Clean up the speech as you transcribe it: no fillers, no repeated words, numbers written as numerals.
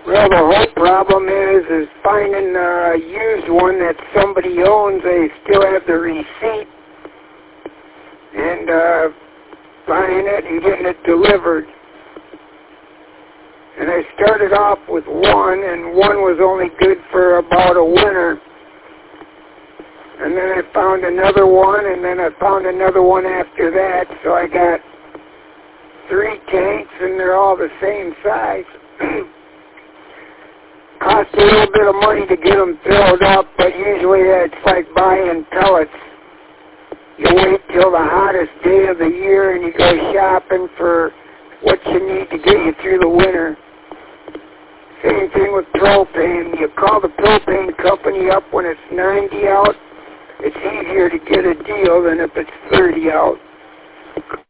Well, the whole problem is finding a used one that somebody owns. They still have the receipt, and buying it and getting it delivered. And I started off with one, and one was only good for about a winter. And then I found another one, and then I found another one after that. So I got 3 tanks, and they're all the same size. Cost a little bit of money to get them filled up, but usually it's like buying pellets. You wait till the hottest day of the year, and you go shopping for what you need to get you through the winter. Same thing with propane. You call the propane company up when it's 90 out. It's easier to get a deal than if it's 30 out.